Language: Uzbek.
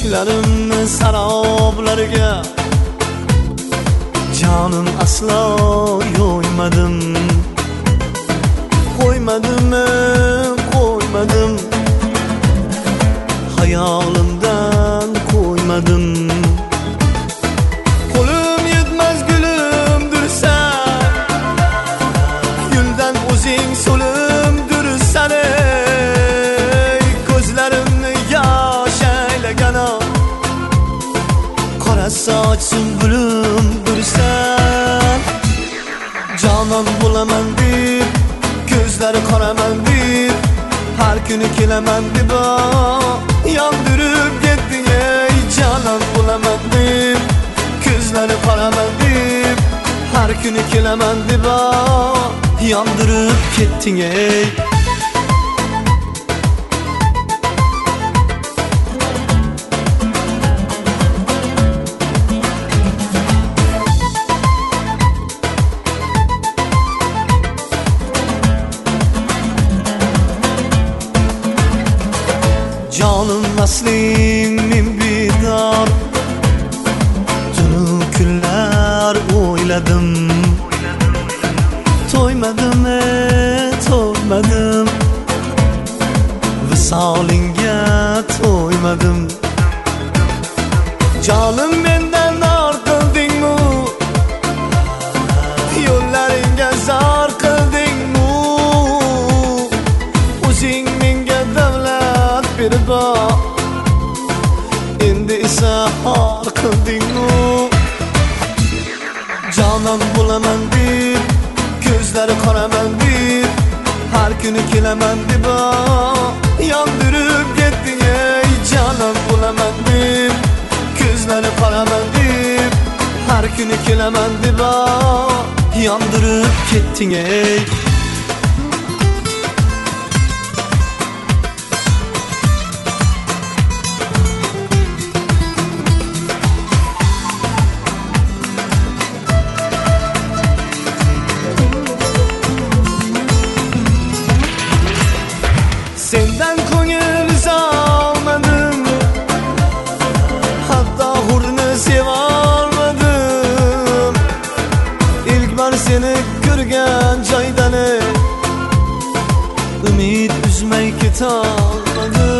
Tushlarimni saroblarga jonim aslo yo'ymadim. Qo'ymadim hayolimdan qo'ymadim. Qo'lim yetmaz gulumdirsan, guldan o'zing so'limdirsan. Ko'zlarimni yosh aylagana qora sochim gulumdirsan. Jonon bo'laman deb, ko'zlari qoraman deb, har kuni kelaman deb yondirib ketding. Ey jonon bo'laman deb, ko'zlari qoraman deb, har kuni kelaman deb yondirib ketding. Ey jonim asling men bedor, tunu kunlar o'yladim. To'ymadim, to'ymadim, visolingga to'ymadim. Jonim mendan ortildingmi, yo'llaringga zor qildingmi? O'zing menga davlat berib endi esa xor qildingmi? Jonon bo'laman deb, ko'zlari qoraman deb, har kuni kelaman deb yondirib ketding. Ey jonon bo'laman deb, ko'zlari qoraman deb, har kuni kelaman deb yondirib ketding. Ey sendan ko'ngil uzolmadim, hatto hurni sevolmadim. İlk bor seni ko'rgan joydan umid uzmay ketolmadim.